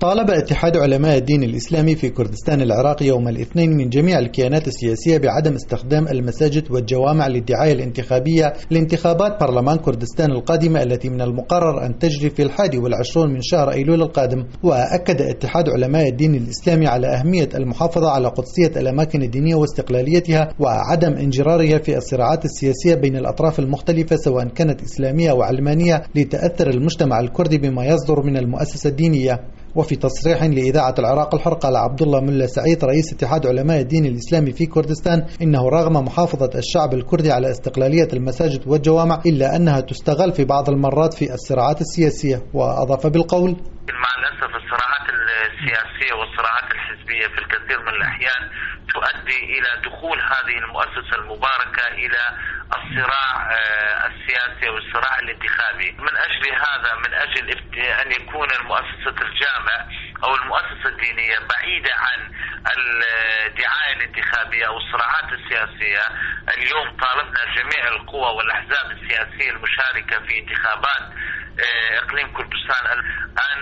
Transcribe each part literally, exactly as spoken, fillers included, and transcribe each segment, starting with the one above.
طالب اتحاد علماء الدين الإسلامي في كردستان العراقي يوم الاثنين من جميع الكيانات السياسية بعدم استخدام المساجد والجوامع للدعاية الانتخابية لانتخابات برلمان كردستان القادمة التي من المقرر أن تجري في الحادي والعشرون من شهر أيلول القادم. وأكد اتحاد علماء الدين الإسلامي على أهمية المحافظة على قدسية الأماكن الدينية واستقلاليتها وعدم انجرارها في الصراعات السياسية بين الأطراف المختلفة سواء كانت إسلامية أو علمانية لتأثر المجتمع الكردي بما يصدر من المؤسسة الدينية. وفي تصريح لإذاعة العراق الحر قال عبد الله ملا سعيد رئيس اتحاد علماء الدين الإسلامي في كردستان إنه رغم محافظة الشعب الكردي على استقلالية المساجد والجوامع إلا أنها تستغل في بعض المرات في الصراعات السياسية. وأضاف بالقول: مع الأسف الصراعات السياسية والصراعات الحزبية في الكثير من الأحيان تؤدي إلى دخول هذه المؤسسة المباركة إلى الصراع السياسي والصراع الانتخابي. من أجل هذا، من أجل أن يكون المؤسسة الجامع أو المؤسسة الدينية بعيدة عن الدعاية الانتخابية أو الصراعات السياسية، اليوم طالبنا جميع القوى والأحزاب السياسية المشاركة في انتخابات إقليم كردستان أن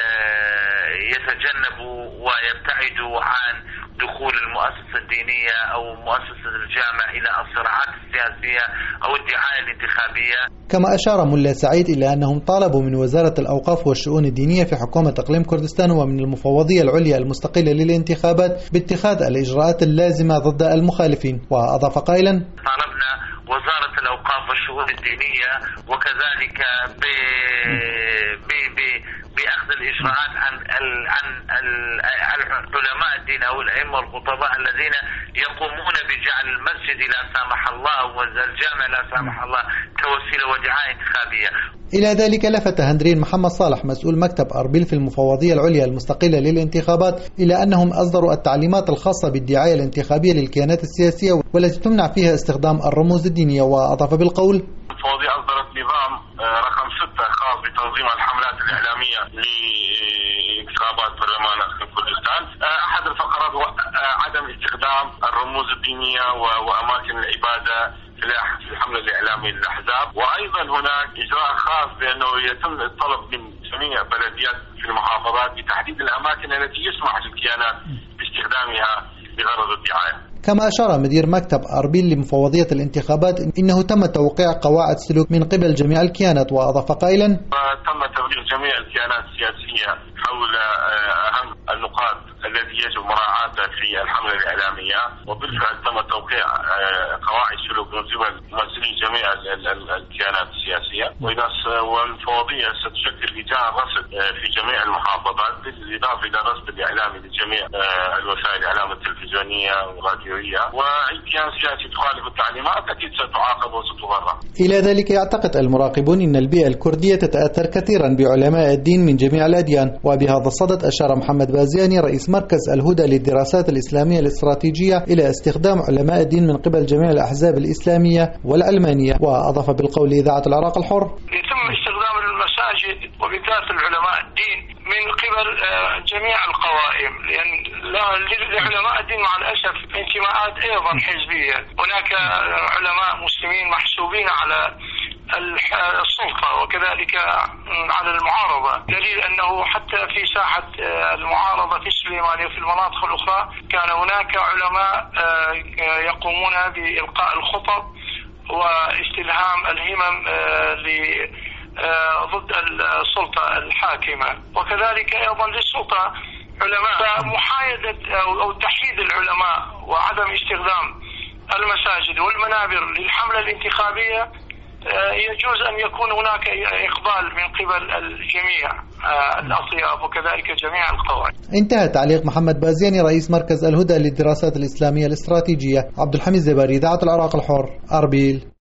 يتجنبوا ويبتعدوا عن دخول المؤسسة الدينية أو مؤسسة الجامع إلى الصراعات السياسية أو الدعاية الانتخابية. كما أشار ملا سعيد إلى أنهم طالبوا من وزارة الأوقاف والشؤون الدينية في حكومة إقليم كردستان ومن المفوضية العليا المستقلة للانتخابات باتخاذ الإجراءات اللازمة ضد المخالفين. وأضاف قائلا: طالبنا وزارة الأوقاف والشؤون الدينية وكذلك ب ب ب بأخذ الإجراءات عن عن علماء الدين أو الأئمة والخطباء الذين يقومون بجعل المسجد لا سامح الله والجامع لا سامح الله كوسيلة ودعاية انتخابية. إلى ذلك لفت هندرين محمد صالح مسؤول مكتب أربيل في المفوضية العليا المستقلة للانتخابات إلى أنهم أصدروا التعليمات الخاصة بالدعاية الانتخابية للكيانات السياسية والتي تمنع فيها استخدام الرموز الدينية. وأضاف بالقول: المفوضية أصدرت نظام رقم ستة خاص بتنظيم الحملات الإعلامية لانتخابات برلمان كردستان. أحد الفقرات هو عدم استخدام الرموز الدينية وأماكن العبادة في الحملة الإعلامية للأحزاب. وأيضا هناك إجراء خاص بأنه يتم الطلب من جميع بلديات في المحافظات بتحديد الأماكن التي يسمح للكيانات باستخدامها بغرض الدعاية. كما أشار مدير مكتب أربيل لمفوضية الانتخابات إنه تم توقيع قواعد سلوك من قبل جميع الكيانات. وأضاف قائلا: تم تبليغ جميع الكيانات السياسية حول أهم النقاط التي يجب مراعاتها في الحملة الإعلامية، وبالفعل تم توقيع قواعد سلوك من قبل ممثلي جميع الكيانات السياسية. وإذا والمفوضية ستشكل لجان رصد في جميع المحافظات بالإضافة إلى الرصد الإعلامي لجميع الوسائل الإعلام التلفزيونية والراديوية، وأي كيان سياسي تخالف التعليمات أكيد ستعاقب وستغرم. إلى ذلك يعتقد المراقبون أن البيئة الكردية تتأثر كثيرا بعلماء الدين من جميع الأديان. وبهذا الصدد أشار محمد بازياني رئيس مركز الهدى للدراسات الإسلامية الاستراتيجية إلى استخدام علماء الدين من قبل جميع الأحزاب الإسلامية والعلمانية. وأضاف بالقول لإذاعة العراق الحر: يتم استخدام المساجد وبالذات العلماء الدين من قبل جميع القوائم، لأن لعلماء الدين مع الأسف انتماءات أيضا حزبية. هناك علماء مسلمين محسوبين على السلطة وكذلك على المعارضة، دليل أنه حتى في ساحة المعارضة في السليمانية وفي المناطق الأخرى كان هناك علماء يقومون بإلقاء الخطب واستلهام الهمم ضد السلطة الحاكمة، وكذلك أيضا للسلطة علماء. محايدة أو تحييد العلماء وعدم استخدام المساجد والمنابر للحملة الانتخابية يجوز أن يكون هناك إقبال من قبل الجميع الأطياف وكذلك جميع القوائم. انتهى تعليق محمد بازياني رئيس مركز الهدى للدراسات الإسلامية الاستراتيجية. عبد الحميد زباري، إذاعة العراق الحر، أربيل.